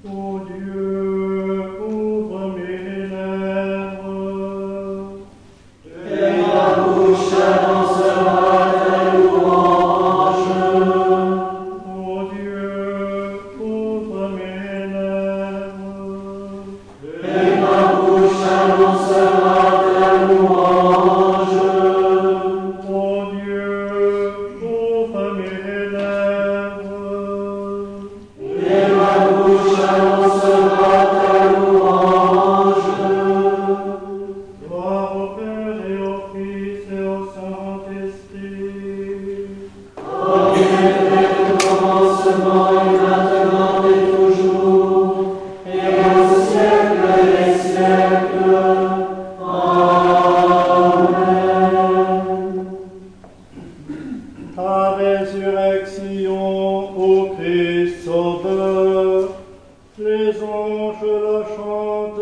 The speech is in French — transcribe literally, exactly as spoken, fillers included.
Ô Dieu, ouvre mes lèvres, et ma bouche annoncera ta louange. Ô Dieu, ouvre mes lèvres, Et ma bouche annoncera ta louange. Ô Dieu, ouvre mes lèvres, Et ma bouche annoncera ta louange. gloire au Père et au Fils et au Saint-Esprit. Comme il était au commencement, et maintenant et toujours, et au siècle des siècles. Amen. Ta résurrection, ô Christ Sauveur, les anges la chantent.